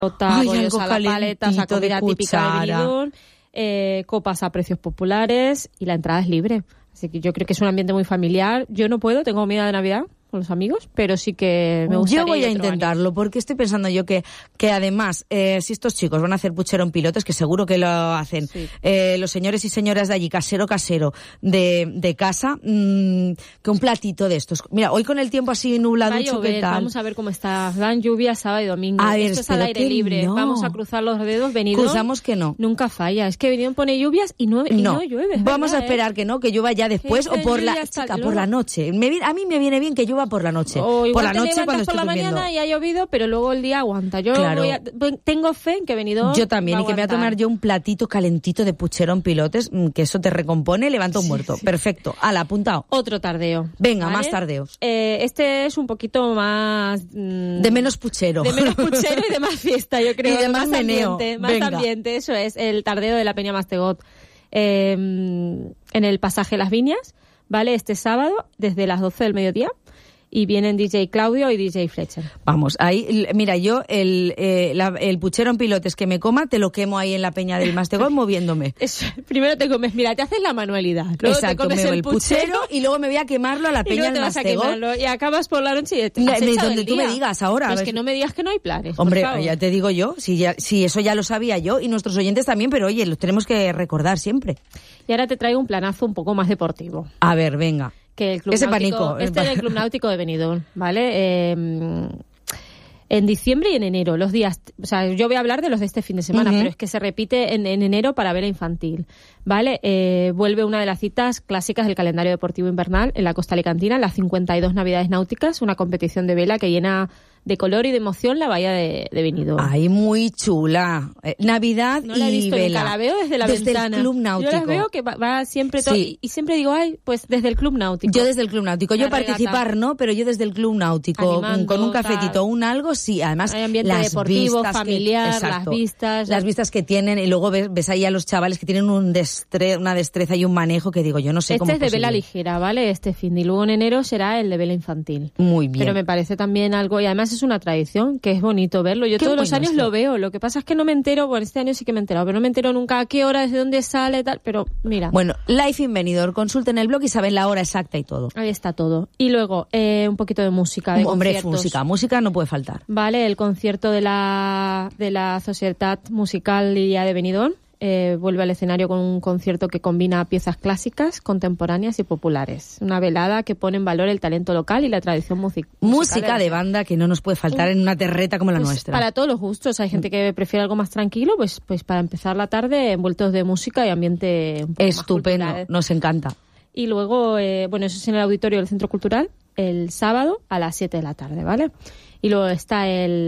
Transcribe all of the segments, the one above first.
bollos a la paleta, o sea, comida típica de Benidorm, copas a precios populares y la entrada es libre. Así que yo creo que es un ambiente muy familiar. Yo no puedo, tengo comida de Navidad con los amigos, pero sí que me gustaría. Yo voy a intentarlo, porque estoy pensando yo que además, si estos chicos van a hacer puchero en pilotes, que seguro que lo hacen, sí. Los señores y señoras de allí, casero, de casa, que un platito de estos. Mira, hoy con el tiempo así nublado, vamos a ver cómo está. Dan lluvia sábado y domingo. A ver, esto es al aire libre. No. Vamos a cruzar los dedos. Benidorm. Cruzamos que no. Nunca falla. Es que Benidorm pone lluvias y no llueve. Vamos a esperar que no, que llueva ya después o por la noche. A mí me viene bien que llueva por la noche. Por la noche cuando por la mañana y ha llovido, pero luego el día aguanta. Yo tengo fe en que Benidorm. Yo también, y que me voy a tomar yo un platito calentito de puchero en pilotes, que eso te recompone, levanta un muerto. Sí. Perfecto. Apuntado. Otro tardeo. Venga, ¿vale? Más tardeos. Este es un poquito más de menos puchero. De menos puchero y de más fiesta, yo creo. Y de más meneo. Más ambiente, eso es el tardeo de la Peña Mastegot. En el pasaje Las Viñas, ¿vale? Este sábado, desde las 12 del mediodía. Y vienen DJ Claudio y DJ Fletcher. Vamos, ahí, mira, yo el puchero en pilotes que me coma, te lo quemo ahí en la Peña del Mastegot moviéndome. Primero te comes, mira, te haces la manualidad. Luego exacto, te comes el puchero y luego me voy a quemarlo a la Peña del Mastegot. Y acabas por la noche y de donde tú me digas ahora. Pues que no me digas que no hay planes. Hombre, ya te digo yo, si eso ya lo sabía yo y nuestros oyentes también, pero oye, los tenemos que recordar siempre. Y ahora te traigo un planazo un poco más deportivo. A ver, venga. Que el Club Ese Náutico, pánico. Este es el Club Náutico de Benidorm, ¿vale? En diciembre y en enero, los días, o sea, yo voy a hablar de los de este fin de semana, pero es que se repite en enero para vela infantil, ¿vale? Vuelve una de las citas clásicas del calendario deportivo invernal en la costa alicantina, las 52 Navidades Náuticas, una competición de vela que llena de color y de emoción la bahía de Benidorm. Ay, muy chula. Navidad no la he visto y vela. Nunca, la veo desde la ventana. El Club Náutico. Yo las veo que va siempre todo, y siempre digo, ay, pues desde el Club Náutico. Yo desde el Club Náutico. Yo participar no, pero yo desde el Club Náutico, animando, con un cafetito, un algo, sí. Además, hay ambiente las deportivo, vistas familiar, las vistas que tienen, y luego ves ahí a los chavales que tienen una destreza y un manejo que digo, yo no sé cómo es de vela ligera, ¿vale? Este fin, y luego en enero será el de vela infantil. Muy bien. Pero me parece también algo, y además es una tradición, que es bonito verlo. Yo todos los años lo veo. Lo que pasa es que no me entero, bueno, este año sí que me he enterado, pero no me entero nunca a qué hora, desde dónde sale, tal, pero mira. Bueno, Life in Benidorm, consulten el blog y saben la hora exacta y todo. Ahí está todo. Y luego, un poquito de música, de conciertos. Música no puede faltar. Vale, el concierto de la Societat Musical Illa de Benidorm vuelve al escenario con un concierto que combina piezas clásicas, contemporáneas y populares. Una velada que pone en valor el talento local y la tradición musical. Música de banda que no nos puede faltar en una terreta como la nuestra. Para todos los gustos. Hay gente que prefiere algo más tranquilo, pues para empezar la tarde envueltos de música y ambiente un poco estupendo, más cultural. Nos encanta. Y luego, eso es en el auditorio del Centro Cultural, el sábado a las 7 de la tarde, ¿vale? Y luego está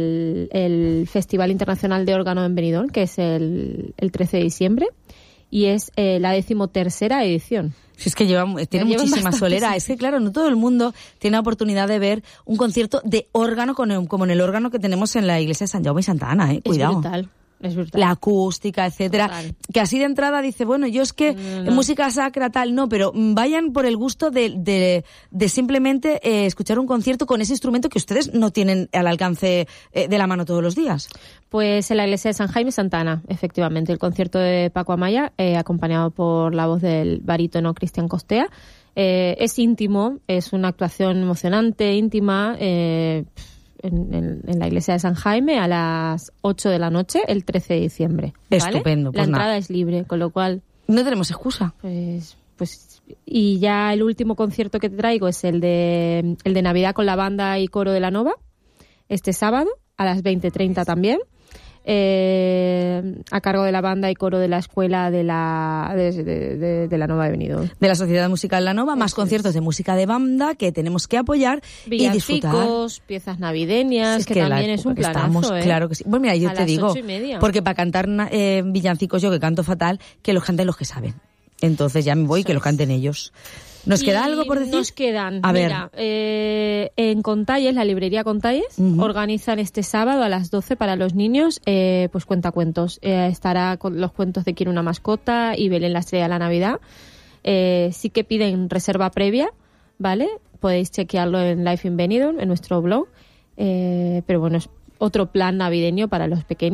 el Festival Internacional de Órgano en Benidorm, que es el 13 de diciembre, y es la 13ª edición. Si es que tiene muchísima solera. Es que, claro, no todo el mundo tiene la oportunidad de ver un concierto de órgano como en el órgano que tenemos en la iglesia de San Jaume y Santa Ana, Cuidado. Es brutal. La acústica, etcétera. Total. Que así de entrada dice, bueno, yo es que música sacra tal, no, pero vayan por el gusto de simplemente escuchar un concierto con ese instrumento que ustedes no tienen al alcance de la mano todos los días. Pues en la iglesia de San Jaime y Santa Ana, efectivamente, el concierto de Paco Amaya, acompañado por la voz del barítono Cristian Costea. Es íntimo, es una actuación emocionante, íntima, en la iglesia de San Jaime a las 8 de la noche, el 13 de diciembre. ¿Vale? Estupendo. La entrada es libre, con lo cual... No tenemos excusa. Pues y ya el último concierto que te traigo es el de Navidad con la banda y coro de la Nova, este sábado, a las 20:30 también. A cargo de la banda y coro de la escuela de la Nova de Benidorm. De la Sociedad Musical La Nova, más conciertos de música de banda que tenemos que apoyar y disfrutar. Piezas navideñas, que también es un planazo, Claro que sí. Bueno, mira, yo te digo, 8:30. porque para cantar villancicos, yo que canto fatal, que los canten los que saben. Entonces ya me voy, que los canten ellos. ¿Nos queda algo por decir? Nos quedan. A ver. Mira, en Contalles, la librería Contalles, organizan este sábado a las 12 para los niños, pues cuentacuentos. Estará con los cuentos de Quiero una mascota y Belén la estrella de la Navidad. Sí que piden reserva previa, ¿vale? Podéis chequearlo en Life in Benidorm, en nuestro blog. Pero bueno, otro plan navideño para los pequeños.